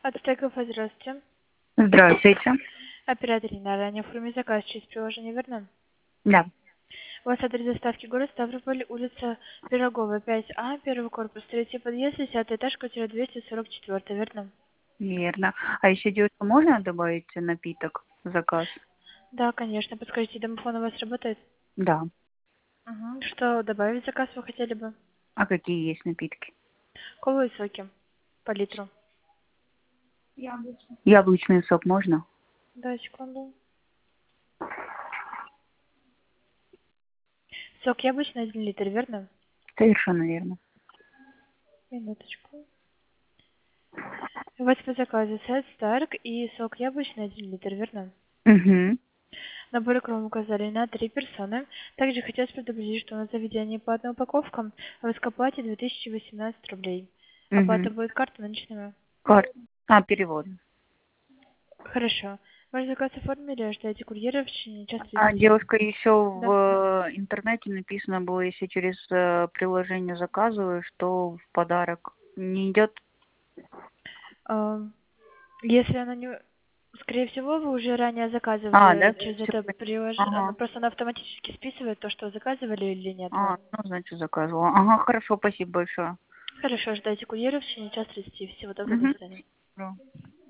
От Стеков, здравствуйте. Здравствуйте. Оператор Нина, ранее оформить заказ через приложение, верно? Да, У вас адрес доставки город Ставрополь, улица Пирогова, 5А, первый корпус, третий подъезд, 10 этаж, квартира 244, верно? верно. А еще, девушка, можно добавить напиток в заказ? Да, конечно. Подскажите, домофон у вас работает? Да. Угу. Что добавить в заказ вы хотели бы? А какие есть напитки? Колу и соки по литру. Яблочный сок можно? Да, секунду. Сок яблочный 1 литр, верно? Совершенно верно. Минуточку. У вас по заказу сет Старк и сок яблочный 1 литр, верно? Угу. Набор икру указали на 3 персоны. Также хотелось предупредить, что на заведении по одной упаковкам вы плате 2018 рублей. Угу. Оплата будет картой наличными. Перевод. Хорошо. Ваш заказ оформили, ждете курьера в течение часа А, 30. девушка, еще Да. в интернете написано было, если через приложение заказываю, что в подарок не идет. А, Если она не... Скорее всего, вы уже ранее Да? заказывали через Всё это понятно. приложение. Ага. Просто она автоматически списывает то, что вы заказывали или нет А, вам. ну, значит, заказывала. Ага, хорошо, спасибо большое. Хорошо, ждайте курьера в течение часа 30. Всего доброго, до свидания. Угу.